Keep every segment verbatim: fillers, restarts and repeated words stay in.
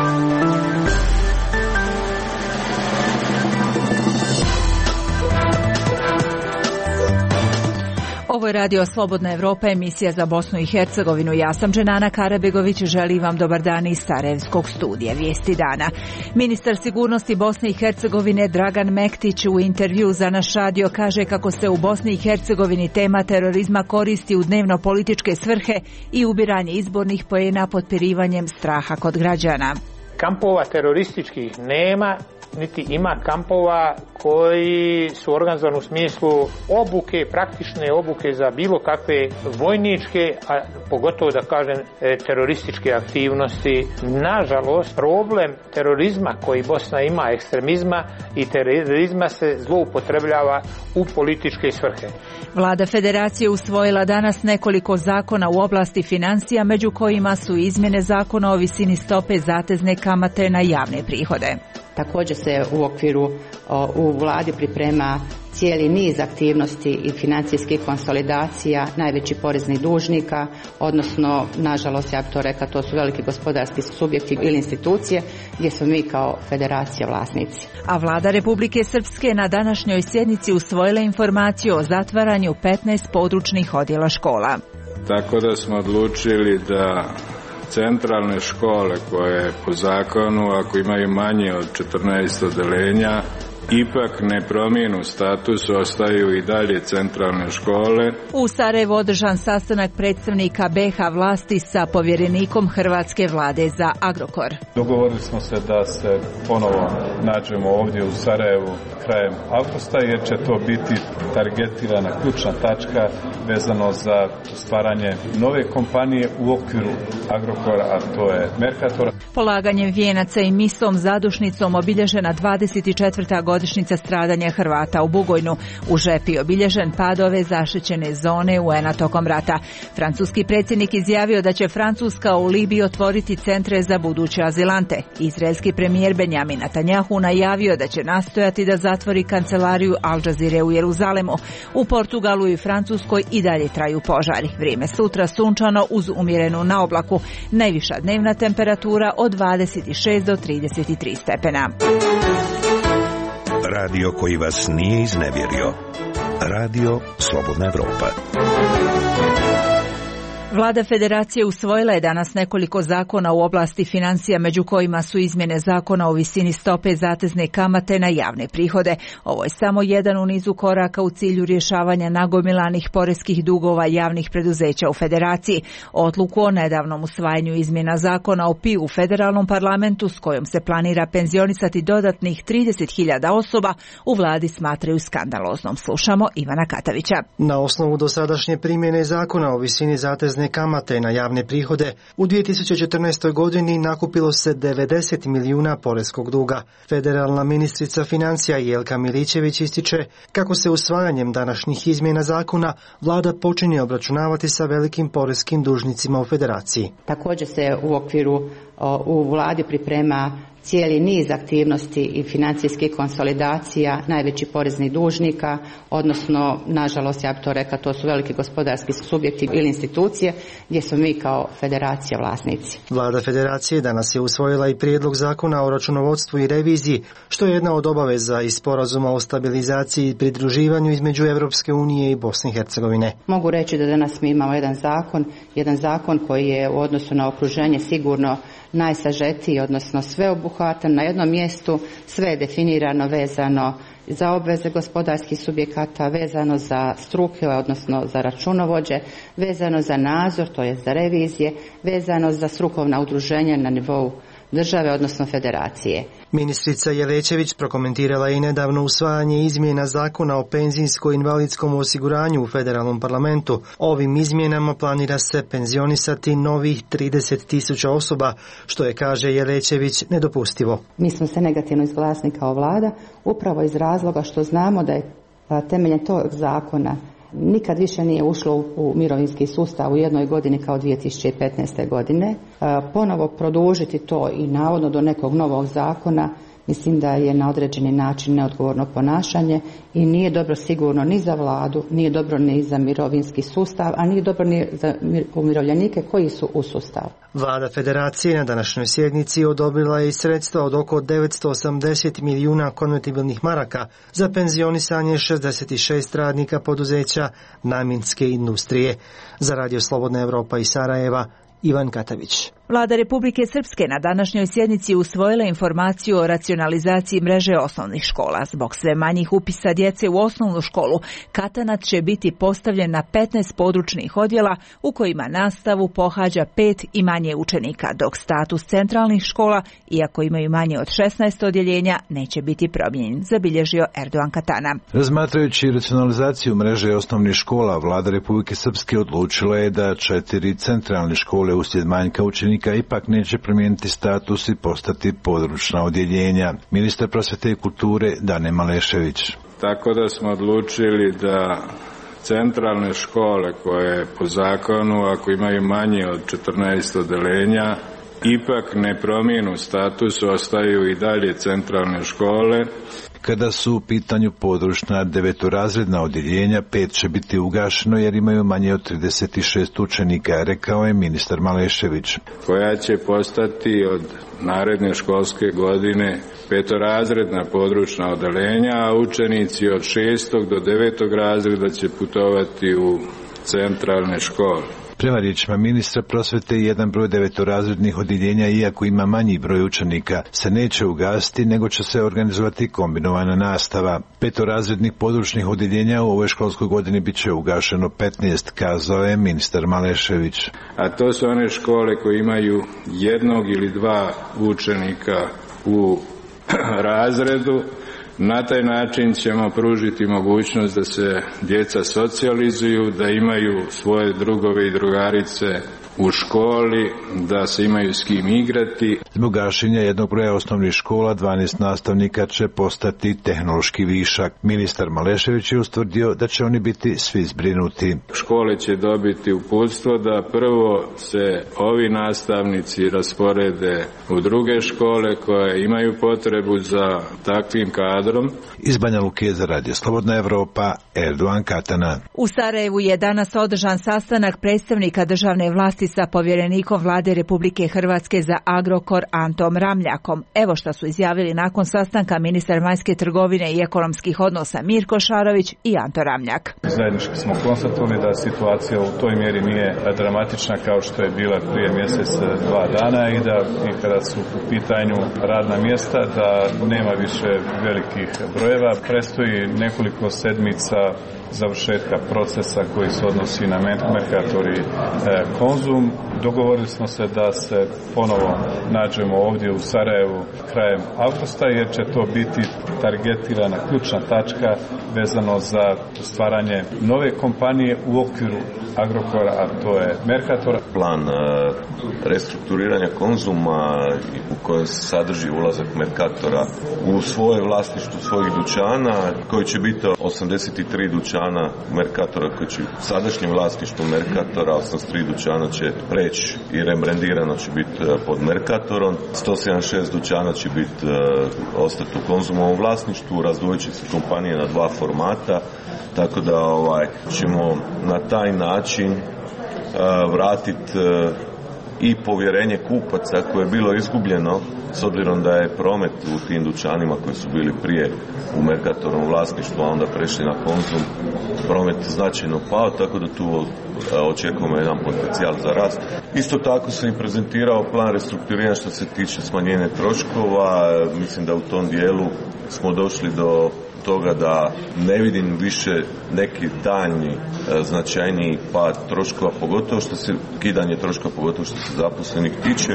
Ovo je Radio Slobodna Evropa, emisija za Bosnu i Hercegovinu. Ja sam Dženana Karabegović, želim vam dobar dan iz Sarajevskog studija. Vijesti dana. Ministar sigurnosti Bosne i Hercegovine Dragan Mektić u intervju za naš radio kaže kako se u Bosni i Hercegovini tema terorizma koristi u dnevno političke svrhe i ubiranje izbornih poena potpirivanjem straha kod građana. Kampova terorističkih nema, niti ima kampova koji su organizovani u smislu obuke, praktične obuke za bilo kakve vojničke, a pogotovo da kažem terorističke aktivnosti. Nažalost, problem terorizma koji Bosna ima, ekstremizma i terorizma se zloupotrebljava u političke svrhe. Vlada Federacije usvojila danas nekoliko zakona u oblasti financija, među kojima su izmjene zakona o visini stope zatezne kamate na javne prihode. Također se u okviru u vladi priprema cijeli niz aktivnosti i financijskih konsolidacija najvećih poreznih dužnika, odnosno, nažalost, ja bih to rekla, to su veliki gospodarski subjekti ili institucije gdje smo mi kao federacija vlasnici. A vlada Republike Srpske na današnjoj sjednici usvojila informaciju o zatvaranju petnaest područnih odjela škola. Tako da smo odlučili da centralne škole koje po zakonu, ako imaju manje od četrnaest odeljenja, ipak ne promijenu status, ostaju i dalje centralne škole. U Sarajevu održan sastanak predstavnika B iH vlasti sa povjerenikom hrvatske vlade za Agrokor. Dogovorili smo se da se ponovo nađemo ovdje u Sarajevu krajem avgusta, jer će to biti targetirana ključna tačka vezano za stvaranje nove kompanije u okviru Agrokora, a to je Mercator. Polaganjem vijenaca i misom zadušnicom obilježena dvadeset četvrta godišnjica stradanja Hrvata u Bugojnu. U Žepi obilježen pad ove zaštićene zone U N A tokom rata. Francuski predsjednik izjavio da će Francuska u Libiji otvoriti centre za buduće azilante. Izraelski premijer Benjamin Netanjahu najavio da će nastojati da zatvori kancelariju Al Jazeere u Jeruzalemu. U Portugalu i Francuskoj i dalje traju požari. Vrijeme sutra sunčano uz umjerenu naoblaku. Najviša dnevna temperatura od dvadeset šest do trideset tri stepena. Radio koji vas nije iznevjerio. Radio Slobodna Evropa. Vlada Federacije usvojila je danas nekoliko zakona u oblasti financija, među kojima su izmjene zakona o visini stope zatezne kamate na javne prihode. Ovo je samo jedan u nizu koraka u cilju rješavanja nagomilanih poreskih dugova javnih preduzeća u Federaciji. Odluku o nedavnom usvajanju izmjena zakona o P I u federalnom parlamentu, s kojom se planira penzionisati dodatnih trideset hiljada osoba, u vladi smatraju skandaloznom. Slušamo Ivana Katavića. Na osnovu dosadašnje primjene zakona o visini zatezne kamate na javne prihode, u dvije tisuće četrnaestoj godini nakupilo se devedeset milijuna poreskog duga. Federalna ministrica financija Jelka Milićević ističe kako se usvajanjem današnjih izmjena zakona vlada počinje obračunavati sa velikim poreskim dužnicima u Federaciji. Također se u okviru u vladi priprema cijeli niz aktivnosti i financijskih konsolidacija najvećih poreznih dužnika, odnosno, nažalost, ja bih to rekla, to su veliki gospodarski subjekti ili institucije gdje smo mi kao federacija vlasnici. Vlada Federacije danas je usvojila i prijedlog zakona o računovodstvu i reviziji, što je jedna od obaveza iz sporazuma o stabilizaciji i pridruživanju između Europske unije i Bosne i Hercegovine. Mogu reći da danas mi imamo jedan zakon, jedan zakon koji je u odnosu na okruženje sigurno najsažetiji, odnosno sveobuhvatan na jednom mjestu, sve je definirano vezano za obveze gospodarskih subjekata, vezano za struke, odnosno za računovođe, vezano za nadzor, to je za revizije, vezano za strukovna udruženja na nivou države, odnosno federacije. Ministrica Jelečević prokomentirala i nedavno usvajanje izmjena zakona o penzijsko-invalidskom osiguranju u federalnom parlamentu. Ovim izmjenama planira se penzionisati novih trideset tisuća osoba, što je, kaže Jelečević, nedopustivo. Mi smo se negativno izglasni kao vlada, upravo iz razloga što znamo da je temeljem tog zakona nikad više nije ušlo u mirovinski sustav u jednoj godini kao dvije tisuće petnaeste. godine. Ponovo produžiti to i navodno do nekog novog zakona mislim da je na određeni način neodgovorno ponašanje i nije dobro sigurno ni za vladu, nije dobro ni za mirovinski sustav, a nije dobro ni za umirovljenike koji su u sustavu. Vlada Federacije na današnjoj sjednici odobrila je i sredstva od oko devetsto osamdeset milijuna konvertibilnih maraka za penzionisanje šezdeset šest radnika poduzeća namjenske industrije. Za Radio Slobodna Evropa iz Sarajeva, Ivan Katavić. Vlada Republike Srpske na današnjoj sjednici usvojila informaciju o racionalizaciji mreže osnovnih škola. Zbog sve manjih upisa djece u osnovnu školu, Katanac će biti postavljen na petnaest područnih odjela u kojima nastavu pohađa pet i manje učenika, dok status centralnih škola, iako imaju manje od šesnaest odjeljenja, neće biti promijenjen, zabilježio Erdogan Katana. Razmatrajući racionalizaciju mreže osnovnih škola, Vlada Republike Srpske odlučila je da četiri centralne škole uslijed manjka učenika ipak neće promijeniti status i postati područna odjeljenja. Ministar prosvjete i kulture Dane Malešević. Tako da smo odlučili da centralne škole koje po zakonu, ako imaju manje od četrnaest odjeljenja, ipak ne promijenu status, ostaju i dalje centralne škole. Kada su u pitanju područna devetorazredna odjeljenja, pet će biti ugašeno jer imaju manje od trideset šest učenika, rekao je ministar Malešević. Koja će postati od naredne školske godine petorazredna područna odjeljenja, a učenici od šestog do devetog razreda će putovati u centralne škole. Prema riječima ministra prosvjete, jedan broj devetorazrednih odjeljenja, iako ima manji broj učenika, se neće ugasiti, nego će se organizovati kombinovana nastava. Petorazrednih područnih odjeljenja u ovoj školskoj godini bit će ugašeno petnaest, kazao je ministar Malešević. A to su one škole koje imaju jednog ili dva učenika u razredu. Na taj način ćemo pružiti mogućnost da se djeca socijalizuju, da imaju svoje drugove i drugarice u školi, da se imaju s kim igrati. Zbog gašenja jednog broja osnovnih škola, dvanaest nastavnika će postati tehnološki višak. Ministar Malešević je ustvrdio da će oni biti svi zbrinuti. Škole će dobiti uputstvo da prvo se ovi nastavnici rasporede u druge škole koje imaju potrebu za takvim kadrom. Iz Banja Luke za Radio Slobodna Evropa, Erdogan Katana. U Sarajevu je danas održan sastanak predstavnika državne vlasti sa povjerenikom Vlade Republike Hrvatske za Agrokor Antom Ramljakom. Evo što su izjavili nakon sastanka ministar vanjske trgovine i ekonomskih odnosa Mirko Šarović i Anto Ramljak. Zajednički smo konstatovali da situacija u toj mjeri nije dramatična kao što je bila prije mjesec, dva dana i da i kada su u pitanju radna mjesta da nema više velikih brojeva. Prestoji nekoliko sedmica završetka procesa koji se odnosi na Mercator i Konzum. Dogovorili smo se da se ponovo nađemo ovdje u Sarajevu krajem avgusta, jer će to biti targetirana ključna tačka vezano za stvaranje nove kompanije u okviru Agrokora, a to je Mercator. Plan restrukturiranja Konzuma u kojem se sadrži ulazak Mercatora u svoje vlasništvo svojih dućana, koji će biti osamdeset tri dućana Mercatora koji će sadašnjem vlasništvu Mercatora, osamdeset tri dućana će preći i rebrandirano će biti pod Mercatorom, sto sedamdeset šest dućana će biti ostati u Konzumovom vlasništvu, razdvojit će se kompanije na dva formata, tako da ovaj, ćemo na taj način uh, vratiti uh, i povjerenje kupaca koje je bilo izgubljeno s obzirom da je promet u tim dućanima koji su bili prije u Mercatorom vlasništvu, a onda prešli na Konzum, promet značajno pao, tako da tu očekujemo jedan potencijal za rast. Isto tako sam i prezentirao plan restrukturiranja što se tiče smanjenja troškova. Mislim da u tom dijelu smo došli do toga da ne vidim više neki daljnji značajniji pad troškova, pogotovo što se kidanje troškova, pogotovo što se zaposlenih tiče.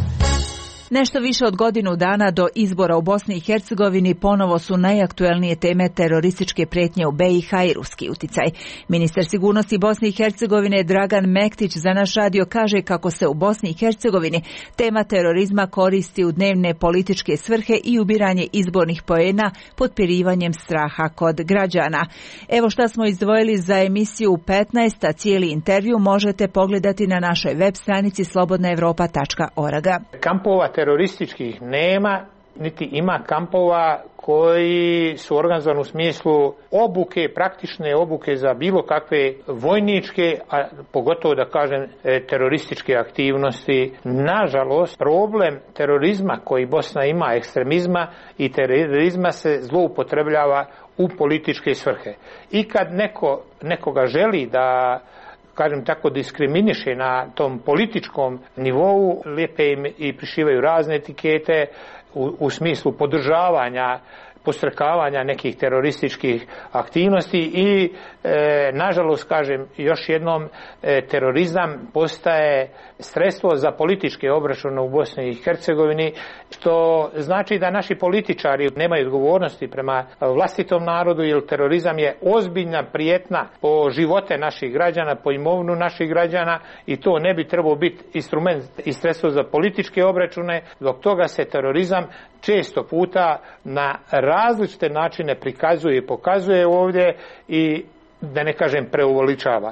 Nešto više od godinu dana do izbora u Bosni i Hercegovini ponovo su najaktuelnije teme terorističke prijetnje u B i H i ruski uticaj. Ministar sigurnosti Bosne i Hercegovine Dragan Mektić za naš radio kaže kako se u Bosni i Hercegovini tema terorizma koristi u dnevne političke svrhe i ubiranje izbornih poena potpirivanjem straha kod građana. Evo šta smo izdvojili za emisiju petnaest, a cijeli intervju možete pogledati na našoj web stranici slobodna evropa tačka org. Kampova terorističkih nema, niti ima kampova koji su organizovani u smislu obuke, praktične obuke za bilo kakve vojničke, a pogotovo da kažem terorističke aktivnosti. Nažalost, problem terorizma koji Bosna ima, ekstremizma i terorizma se zloupotrebljava u političke svrhe. I kad neko, nekoga želi da, kažem tako, diskriminiše na tom političkom nivou, lijepe im i prišivaju razne etikete u, u smislu podržavanja, postrkavanja nekih terorističkih aktivnosti i e, nažalost, kažem još jednom, e, terorizam postaje sredstvo za političke obračune u Bosni i Hercegovini, što znači da naši političari nemaju odgovornosti prema vlastitom narodu, jer terorizam je ozbiljna prijetna po živote naših građana, po imovinu naših građana i to ne bi trebao biti instrument i sredstvo za političke obračune. Zbog toga se terorizam često puta na različite načine prikazuje i pokazuje ovdje i, da ne kažem, preuveličava.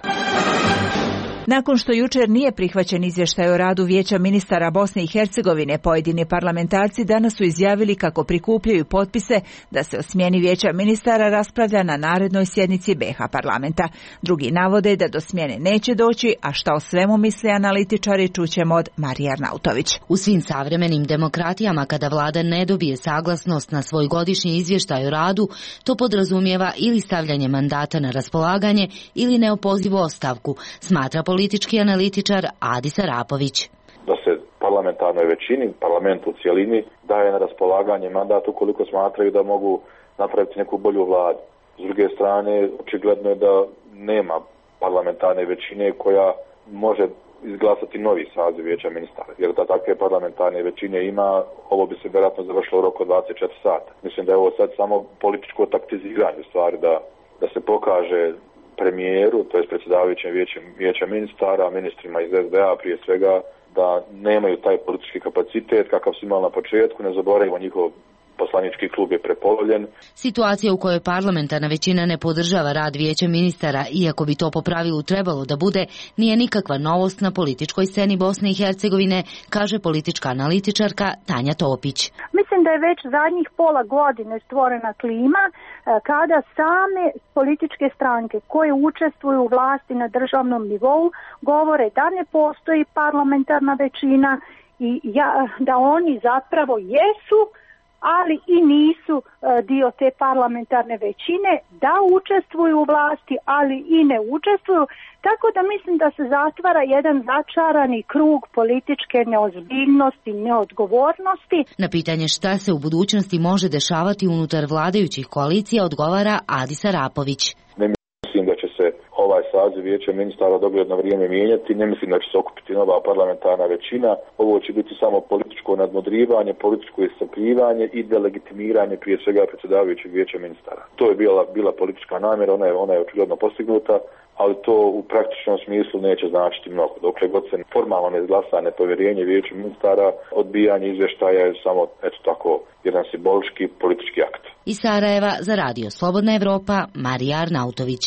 Nakon što jučer nije prihvaćen izvještaj o radu Vijeća ministara Bosne i Hercegovine, pojedini parlamentarci danas su izjavili kako prikupljaju potpise da se o smjeni Vijeća ministara raspravlja na narednoj sjednici B iH parlamenta. Drugi navode da do smjene neće doći, a šta o svemu misle analitičari čućemo od Marije Arnautović. U svim savremenim demokratijama kada vlada ne dobije saglasnost na svoj godišnji izvještaj o radu, to podrazumijeva ili stavljanje mandata na raspolaganje ili neopozivu ostavku, smatra politički analitičar Adis Arapović. Da se parlamentarnoj većini, parlamentu u cijelini, daje na raspolaganje mandat ukoliko smatraju da mogu napraviti neku bolju vladu. S druge strane, očigledno je da nema parlamentarne većine koja može izglasati novi saziv Vijeća ministara. Jer da takve parlamentarne većine ima, ovo bi se vjerojatno završilo u roku dvadeset četiri sata. Mislim da je ovo sad samo političko taktiziranje stvari, da, da se pokaže premijeru, to je predsjedavajućem vijećem, vijeća ministara, ministrima iz S D A prije svega, da nemaju taj politički kapacitet kakav su imali na početku, ne zaboravimo njihov poslanički klub je prepolovljen. Situacija u kojoj parlamentarna većina ne podržava rad Vijeća ministara, iako bi to po pravilu trebalo da bude, nije nikakva novost na političkoj sceni Bosne i Hercegovine, kaže politička analitičarka Tanja Topić. Mislim da je već zadnjih pola godine stvorena klima kada same političke stranke koje učestvuju u vlasti na državnom nivou govore da ne postoji parlamentarna većina i ja, da oni zapravo jesu, ali i nisu dio te parlamentarne većine, da učestvuju u vlasti, ali i ne učestvuju, tako da mislim da se zatvara jedan začarani krug političke neozbiljnosti, neodgovornosti. Na pitanje šta se u budućnosti može dešavati unutar vladajućih koalicija odgovara Adis Arapović. Ne mislim da će se ovaj saziv Vijeća ministara dogledno vrijeme mijenjati, ne mislim da će se okupiti nova parlamentarna većina. Ovo će biti samo političko nadmudrivanje, političko iscrpljivanje i delegitimiranje prije svega predsjedavajućeg Vijeća ministara. To je bila, bila politička namjera, ona je, ona je očigledno postignuta, ali to u praktičnom smislu neće značiti mnogo. Dokle god se formalno ne izglasa nepovjerenje Vijeća ministara, odbijanje izvještaja je samo, eto tako, jedan simbolički politički akt. Iz Sarajeva za Radio Slobodna Evropa, Marija Arnautović.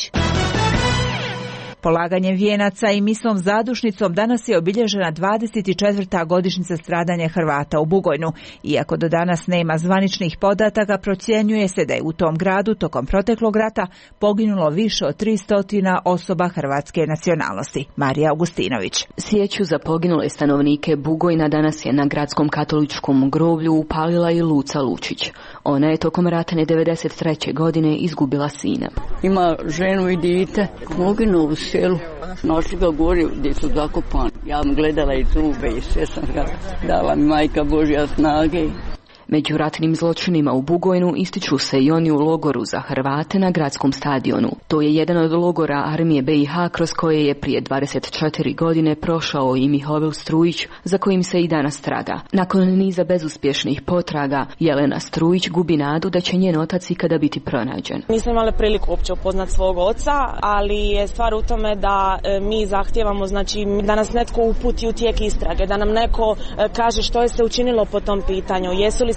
Polaganjem vijenaca i misom zadušnicom danas je obilježena dvadeset četvrta godišnjica stradanja Hrvata u Bugojnu. Iako do danas nema zvaničnih podataka, procjenjuje se da je u tom gradu tokom proteklog rata poginulo više od tristo osoba hrvatske nacionalnosti. Marija Augustinović. Sjeću za poginule stanovnike Bugojna danas je na gradskom katoličkom groblju upalila i Luca Lučić. Ona je tokom ratne devedeset treće godine izgubila sina. Ima ženu i dite, poginuo u selu, našli ga gore gdje su zakopani. Ja sam gledala i zube i sve sam ga dala mi majka Božja snage. Među ratnim zločinima u Bugojnu ističu se i oni u logoru za Hrvate na gradskom stadionu. To je jedan od logora armije B iH kroz koje je prije dvadeset četiri godine prošao i Mihovil Strujić, za kojim se i danas traga. Nakon niza bezuspješnih potraga, Jelena Strujić gubi nadu da će njen otac ikada biti pronađen. Nisam imala priliku uopće upoznat svog oca, ali je stvar u tome da mi zahtijevamo, znači, da nas netko uputi u tijek istrage, da nam neko kaže što je se učinilo po tom pitanju, jesu li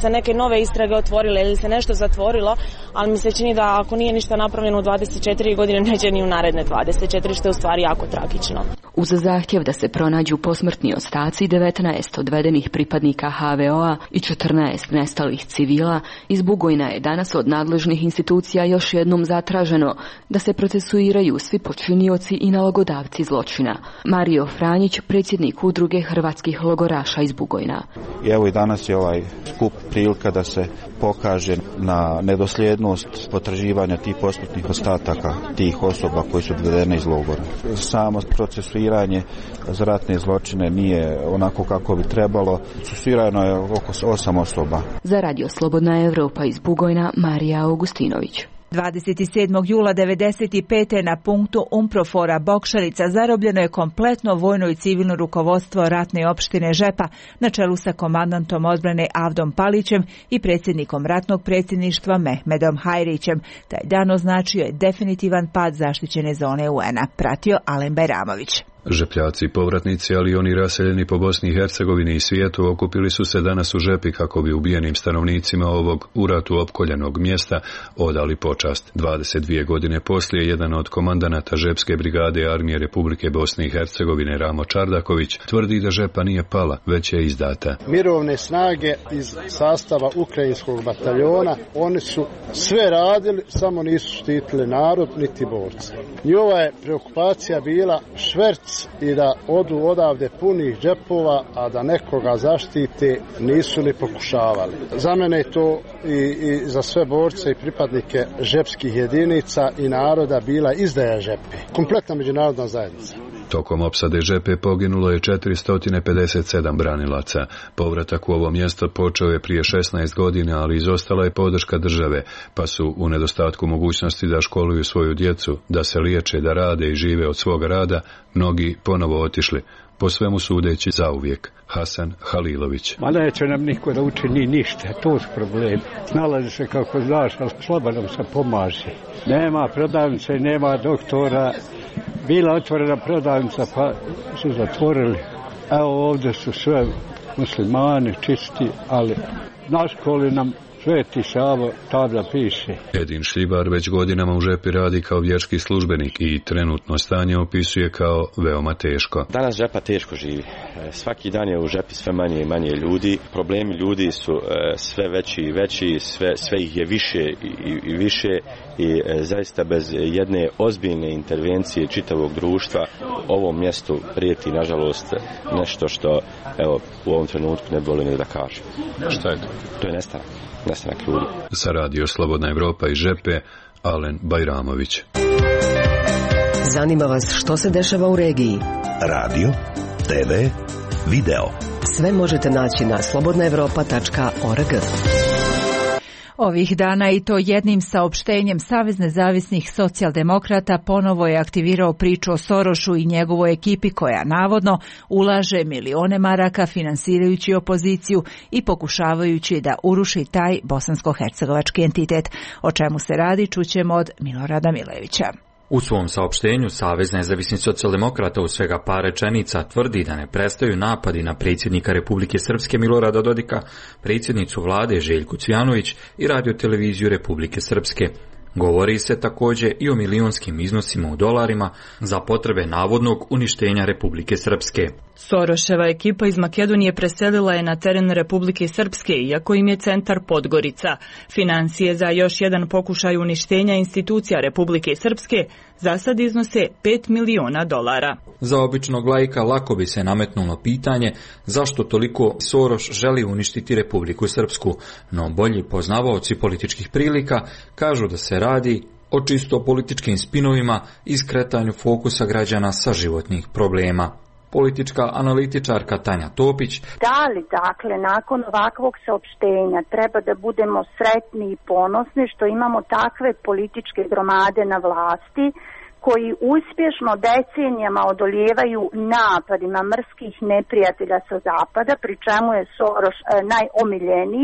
se neke nove istrage otvorile ili se nešto zatvorilo, ali mi se čini da ako nije ništa napravljeno u dvadeset četiri godine, neće ni u naredne dvadeset četiri, što je u stvari jako tragično. Uz zahtjev da se pronađu posmrtni ostaci devetnaest odvedenih pripadnika ha ve o a i četrnaest nestalih civila, iz Bugojna je danas od nadležnih institucija još jednom zatraženo da se procesuiraju svi počinioci i nalogodavci zločina. Mario Franjić, predsjednik udruge hrvatskih logoraša iz Bugojna. I evo i danas je ovaj skup prilika da se pokaže na nedosljednost potraživanja tih posmrtnih ostataka tih osoba koji su odvedene iz logora. Samo procesuiranje za ratne zločine nije onako kako bi trebalo. Procesuirano je oko osam osoba. Za Radio Slobodna Evropa iz Bugojna, Marija Augustinović. dvadeset sedmog jula devedeset pete. na punktu Umprofora Bokšarica zarobljeno je kompletno vojno i civilno rukovodstvo ratne opštine Žepa na čelu sa komandantom odbrane Avdom Palićem i predsjednikom ratnog predsjedništva Mehmedom Hajrićem. Taj dan označio je definitivan pad zaštićene zone u en a. Pratio Alen Bajramović. Žepljaci povratnici, ali oni raseljeni po Bosni i Hercegovini i svijetu, okupili su se danas u Žepi kako bi ubijenim stanovnicima ovog u ratu opkoljenog mjesta odali počast. dvadeset dvije godine poslije, jedan od komandanata Žepske brigade Armije Republike Bosne i Hercegovine, Ramo Čardaković, tvrdi da Žepa nije pala, već je izdata. Mirovne snage iz sastava ukrajinskog bataljona, oni su sve radili, samo nisu štitili narod niti borce. Njova je preokupacija bila šverc i da odu odavde punih džepova, a da nekoga zaštite nisu ni pokušavali. Za mene je to i, i za sve borce i pripadnike žepskih jedinica i naroda bila izdaja Žepe. Kompletna međunarodna zajednica. Tokom opsade Žepe poginulo je četiristo pedeset sedam branilaca. Povratak u ovo mjesto počeo je prije šesnaest godina, ali izostala je podrška države, pa su u nedostatku mogućnosti da školuju svoju djecu, da se liječe, da rade i žive od svoga rada, mnogi ponovo otišli, po svemu sudeći zauvijek. Hasan Halilović. Ma neće nam niko da učini ništa, to su problemi. Snalazi se kako znaš, ali slabo nam se pomaže. Nema prodavnice, nema doktora. Bila otvorena prodavnica, pa su zatvorili. Evo ovdje su sve muslimani, čisti, ali na školi nam Sveti Savo tabla piše. Edin Šljibar već godinama u Žepi radi kao vjerski službenik i trenutno stanje opisuje kao veoma teško. Danas Žepa teško živi. Svaki dan je u Žepi sve manje i manje ljudi. Problemi ljudi su sve veći i veći, sve, sve ih je više i, i više i zaista bez jedne ozbiljne intervencije čitavog društva ovom mjestu prijeti nažalost nešto što evo u ovom trenutku ne boli ni da kaže. Šta je to? To je nestanak. Nestanak ljudi. Za Radio Slobodna Evropa i Žepe, Alen Bajramović. Zanima vas što se dešava u regiji? Radio, te ve, video. Sve možete naći na slobodna evropa tačka org. Ovih dana i to jednim saopštenjem Savez nezavisnih socijaldemokrata ponovo je aktivirao priču o Sorošu i njegovoj ekipi koja navodno ulaže milione maraka finansirajući opoziciju i pokušavajući da uruši taj bosansko-hercegovački entitet. O čemu se radi čućemo od Milorada Milevića. U svom saopštenju Savez nezavisnih socijaldemokrata u svega par rečenica tvrdi da ne prestaju napadi na predsjednika Republike Srpske Milorada Dodika, predsjednicu vlade Željku Cvjanović i radioteleviziju Republike Srpske. Govori se također i o milionskim iznosima u dolarima za potrebe navodnog uništenja Republike Srpske. Soroševa ekipa iz Makedonije preselila je na teren Republike Srpske, iako im je centar Podgorica. Financije za još jedan pokušaj uništenja institucija Republike Srpske za sad iznose pet miliona dolara. Za običnog laika lako bi se nametnulo pitanje zašto toliko Soroš želi uništiti Republiku Srpsku, no bolji poznavaoci političkih prilika kažu da se radi o čisto političkim spinovima i skretanju fokusa građana sa životnih problema. Politička analitičarka Tanja Topić. Da li, dakle, nakon ovakvog saopštenja treba da budemo sretni i ponosni što imamo takve političke gromade na vlasti koji uspješno decenijama odolijevaju napadima mrskih neprijatelja sa zapada, pri čemu je Soroš e, najomiljeniji.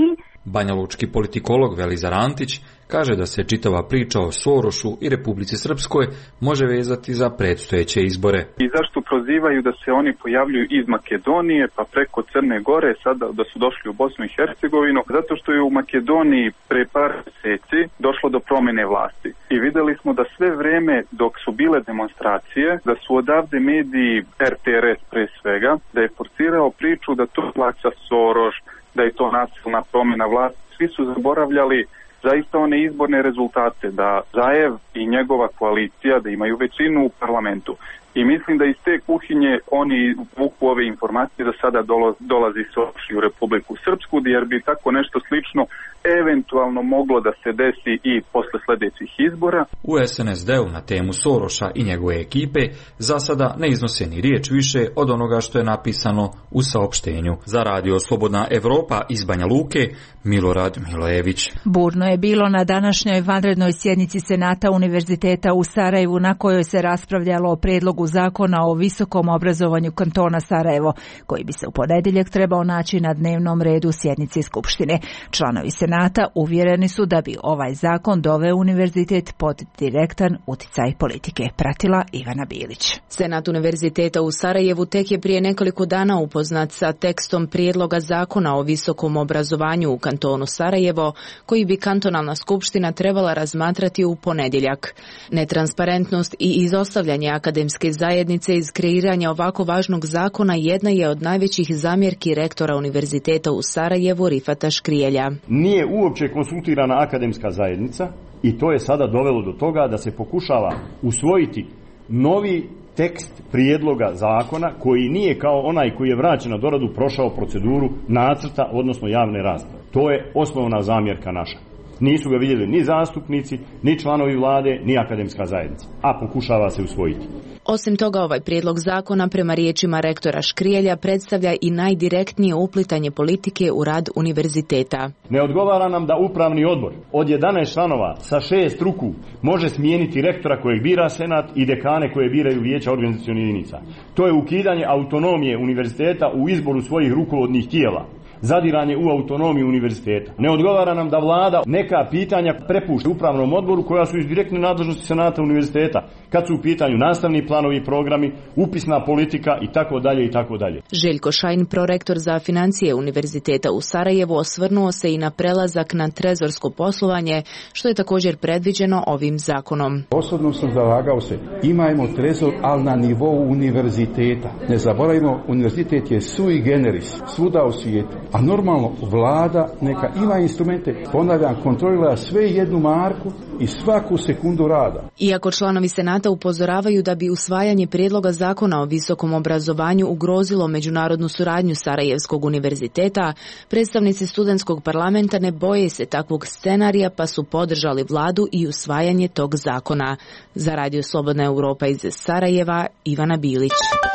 Banjalučki politikolog Velizar Antić kaže da se čitava priča o Sorošu i Republici Srpskoj može vezati za predstojeće izbore. I zašto prozivaju da se oni pojavljuju iz Makedonije pa preko Crne Gore, sada da su došli u Bosnu i Hercegovinu? Zato što je u Makedoniji pre par mjeseci došlo do promjene vlasti. I vidjeli smo da sve vreme dok su bile demonstracije, da su odavde mediji, R T R S pre svega, da je forcirao priču da to plaća Soroš, da je to nasilna promjena vlasti. Svi su zaboravljali zaista one izborne rezultate, da Zaev i njegova koalicija da imaju većinu u parlamentu. I mislim da iz te kuhinje oni vuku ove informacije da sada dolazi Soroš u Republiku Srpsku, jer bi tako nešto slično eventualno moglo da se desi i posle sljedećih izbora. U S N S D-u na temu Soroša i njegove ekipe za sada ne iznose ni riječ više od onoga što je napisano u saopštenju. Za Radio Slobodna Evropa iz Banja Luke, Milorad Milojević. Burno je bilo na današnjoj vanrednoj sjednici Senata Univerziteta u Sarajevu, na kojoj se raspravljalo o prijedlogu zakona o visokom obrazovanju kantona Sarajevo, koji bi se u ponedjeljak trebao naći na dnevnom redu sjednice Skupštine. Članovi Senata uvjereni su da bi ovaj zakon doveo univerzitet pod direktan uticaj politike. Pratila Ivana Bilić. Senat Univerziteta u Sarajevu tek je prije nekoliko dana upoznat sa tekstom prijedloga zakona o visokom obrazovanju u kantonu Sarajevo, koji bi kantonalna skupština trebala razmatrati u ponedjeljak. Netransparentnost i izostavljanje akademske zajednice iz kreiranja ovako važnog zakona jedna je od najvećih zamjerki rektora Univerziteta u Sarajevu Rifata Škrijelja. Nije uopće konsultirana akademska zajednica i to je sada dovelo do toga da se pokušava usvojiti novi tekst prijedloga zakona koji nije kao onaj koji je vraćen na doradu prošao proceduru nacrta, odnosno javne rasprave. To je osnovna zamjerka naša. Nisu ga vidjeli ni zastupnici, ni članovi vlade, ni akademska zajednica, a pokušava se usvojiti. Osim toga, ovaj prijedlog zakona prema riječima rektora Škrijelja predstavlja i najdirektnije uplitanje politike u rad univerziteta. Ne odgovara nam da upravni odbor od jedanaest članova sa šest ruku može smijeniti rektora kojeg bira senat i dekane koje biraju vijeća organizacionih jedinica. To je ukidanje autonomije univerziteta u izboru svojih rukovodnih tijela. Zadiranje u autonomiju univerziteta. Ne odgovara nam da vlada neka pitanja prepušta upravnom odboru koja su iz direktne nadležnosti senata univerziteta, kad su u pitanju nastavni planovi i programi, upisna politika i tako dalje i tako dalje. Željko Šajn, prorektor za financije Univerziteta u Sarajevu, osvrnuo se i na prelazak na trezorsko poslovanje, što je također predviđeno ovim zakonom. Osobno sam zalagao se, imajmo trezor, ali na nivou univerziteta. Ne zaboravimo, univerzitet je sui generis, svuda u svijetu. A normalno vlada neka ima instrumente, ponavljam, kontrolira sve jednu marku i svaku sekundu rada. Iako članovi Senata upozoravaju da bi usvajanje prijedloga zakona o visokom obrazovanju ugrozilo međunarodnu suradnju Sarajevskog univerziteta, predstavnici studentskog parlamenta ne boje se takvog scenarija pa su podržali vladu i usvajanje tog zakona. Za Radio Slobodna Europa iz Sarajeva, Ivana Bilić.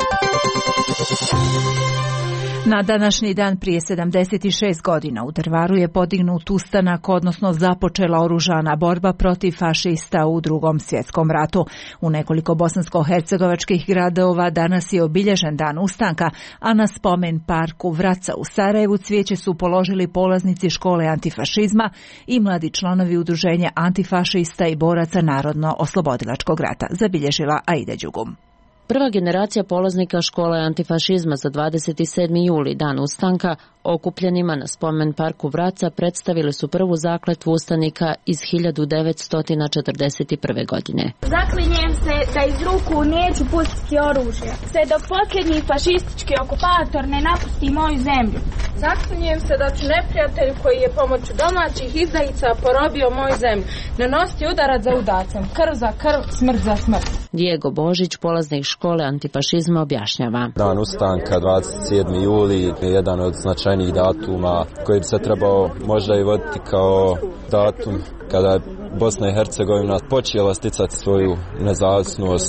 Na današnji dan prije sedamdeset šest godina u Drvaru je podignut ustanak, odnosno započela oružana borba protiv fašista u Drugom svjetskom ratu. U nekoliko bosansko-hercegovačkih gradova danas je obilježen dan ustanka, a na spomen parku Vraca u Sarajevu cvijeće su položili polaznici škole antifašizma i mladi članovi udruženja antifašista i boraca Narodno-oslobodilačkog rata, zabilježila Aida Đugum. Prva generacija polaznika škole antifašizma za dvadeset sedmi juli, dan ustanka, okupljenima na spomen parku Vraca predstavili su prvu zakletvu ustanika iz hiljadu devetsto četrdeset prve. godine. Zaklinjem se da iz ruku neću pustiti oružje, sve dok posljednji fašistički okupator ne napusti moju zemlju. Zaklinjem se da ću neprijatelju koji je pomoću domaćih izdajica porobio moju zemlju nanositi udarac za udacem, krv za krv, smrt za smrt. Diego Božić, polaznik škole antifašizma, objašnjava. Dan ustanka dvadeset sedmi juli je jedan od značajnijih datuma koji bi se trebao možda i voditi kao datum kada je Bosna i Hercegovina počela sticati svoju nezavisnost.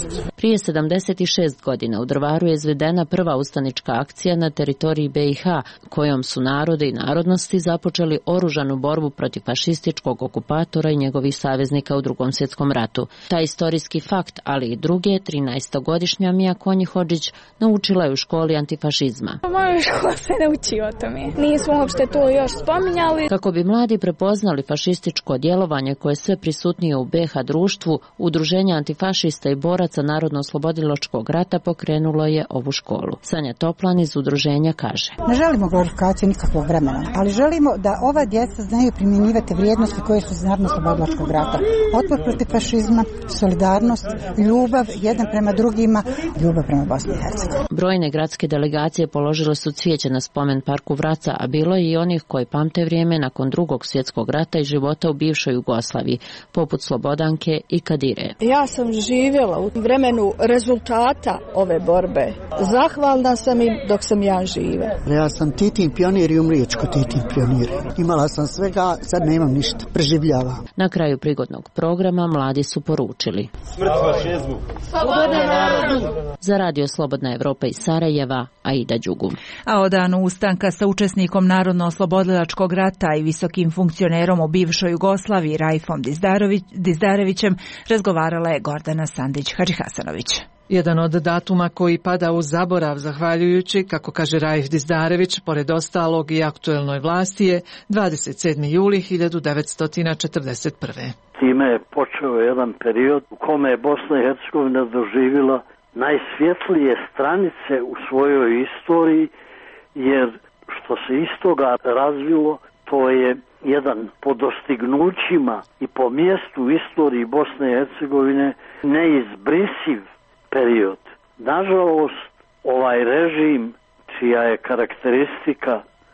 Prije sedamdeset šest godina u Drvaru je izvedena prva ustanička akcija na teritoriji B i H, kojom su narodi i narodnosti započeli oružanu borbu protiv fašističkog okupatora i njegovih saveznika u Drugom svjetskom ratu. Taj istorijski fakt, ali i druge, trinaestogodišnja Mija Konji-Hodžić naučila je u školi antifašizma. Moja škola se ne uči o tome. Nismo uopšte to još spominjali. Kako bi mladi prepoznali fašističko djelovanje koje je sve prisutnije u B H društvu, Udruženje antifašista i boraca Narodno-oslobodilačkog rata pokrenulo je ovu školu. Sanja Toplan iz udruženja kaže: Ne želimo glorifikaciju nikakvog vremena, ali želimo da ova djeca znaju primjenjivati vrijednosti koje su iz Narodno-oslobodilačkog rata. Otpor protiv fašizma, solidarnost, ljubav jedan prema drugima, ljubav prema Bosni i Hercegovini. Brojne gradske delegacije položile su cvijeće na spomen parku Vraca, a bilo je i onih koji pamte vrijeme nakon Drugog svjetskog rata i života u bivšoj Jugoslaviji, poput Slobodanke i Kadire. Ja sam živjela u vremenu rezultata ove borbe. Zahvalna sam im dok sam ja živa. Ja sam Titin pionir i umrijet ko Titin pionir. Imala sam svega, sad nemam ništa. Preživljavam. Na kraju prigodnog programa mladi su poručili: Smrt fašizmu! Slobodna narodu! Za Radio Slobodna Evropa iz Sarajeva, Aida Đugum. A o danu ustanka sa učesnikom Narodno-oslobodilačkog rata i visokim funkcionerom u bivšoj Jugoslaviji Raifom Dizdarevićem razgovarala je Gordana Sandić-Hadžihasanović. Jedan od datuma koji pada u zaborav zahvaljujući, kako kaže Raif Dizdarević, pored ostalog i aktuelnoj vlasti je dvadeset sedmi juli hiljadu devetsto četrdeset prve. Time je počeo jedan period u kome je Bosna i Hercegovina doživjela najsvjetlije stranice u svojoj istoriji, jer što se iz toga razvilo, to je jedan po dostignućima i po mjestu u istoriji Bosne i Hercegovine neizbrisiv period. Nažalost, ovaj režim, čija je karakteristika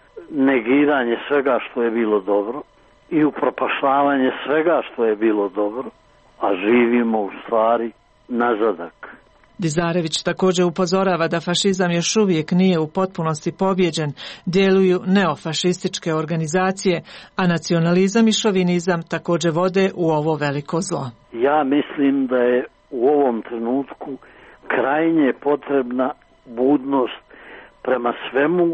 negiranje svega što je bilo dobro i upropaštavanje svega što je bilo dobro, a živimo u stvari nazadak. Dizdarević također upozorava da fašizam još uvijek nije u potpunosti pobjeđen, djeluju neofašističke organizacije, a nacionalizam i šovinizam također vode u ovo veliko zlo. Ja mislim da je u ovom trenutku krajnje potrebna budnost prema svemu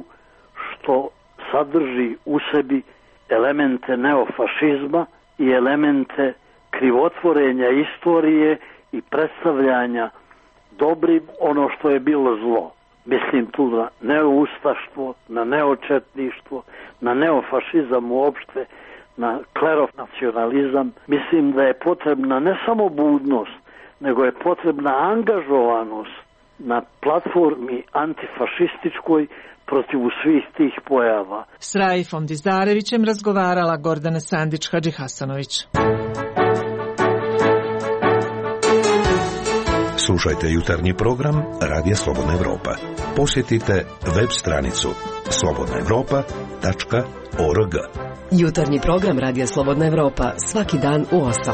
što sadrži u sebi elemente neofašizma i elemente krivotvorenja istorije i predstavljanja dobrim ono što je bilo zlo. Mislim tu na neoustaštvo, na neočetništvo, na neofašizam uopšte, na kleronacionalizam. Mislim da je potrebna ne samo budnost, nego je potrebna angažovanost na platformi antifašističkoj protiv svih tih pojava. S Raifom Dizdarevićem razgovarala Gordana Sandić-Hadžihasanović. Slušajte jutarnji program Radija Slobodna Evropa. Posjetite web stranicu slobodna evropa tačka org. Jutarnji program Radija Slobodna Evropa svaki dan u osam.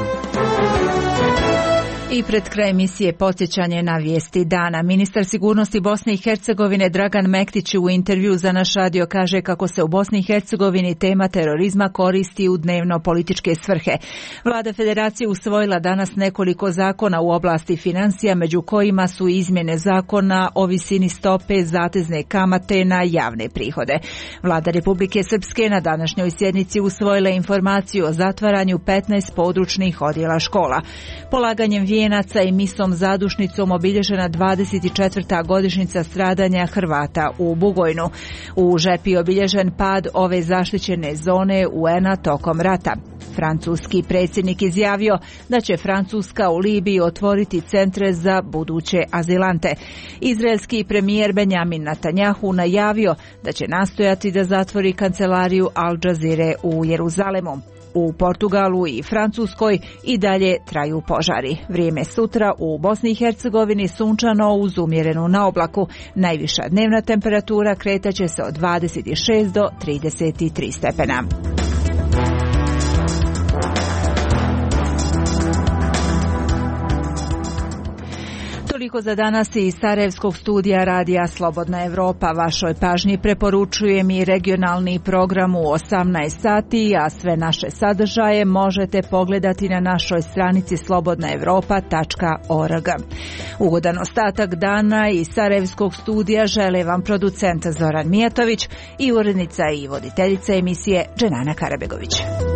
I pred kraj emisije podsjećanje na vijesti dana. Ministar sigurnosti Bosne i Hercegovine Dragan Mektić u intervju za naš radio kaže kako se u Bosni i Hercegovini tema terorizma koristi u dnevno političke svrhe. Vlada Federacije usvojila danas nekoliko zakona u oblasti financija, među kojima su izmjene zakona o visini stope zatezne kamate na javne prihode. Vlada Republike Srpske na današnjoj sjednici usvojila informaciju o zatvaranju petnaest područnih odjela škola. Polaganjem vijenaca i misom zadušnicom obilježena dvadeset četvrta godišnjica stradanja Hrvata u Bugojnu. U Žepi obilježen pad ove zaštićene zone U N-a tokom rata. Francuski predsjednik izjavio da će Francuska u Libiji otvoriti centre za buduće azilante. Izraelski premijer Benjamin Netanjahu najavio da će nastojati da zatvori kancelariju Al Jazeere u Jeruzalemu. U Portugalu i Francuskoj i dalje traju požari. Vrijeme sutra u Bosni i Hercegovini sunčano uz umjerenu na oblaku. Najviša dnevna temperatura kretaće se od dvadeset šest do trideset tri stepena. Toliko za danas iz Sarajevskog studija radija Slobodna Evropa. Vašoj pažnji preporučujem i regionalni program u osamnaest sati, a sve naše sadržaje možete pogledati na našoj stranici slobodna evropa tačka org. Ugodan ostatak dana iz Sarajevskog studija žele vam producent Zoran Mijatović i urednica i voditeljica emisije Dženana Karabegović.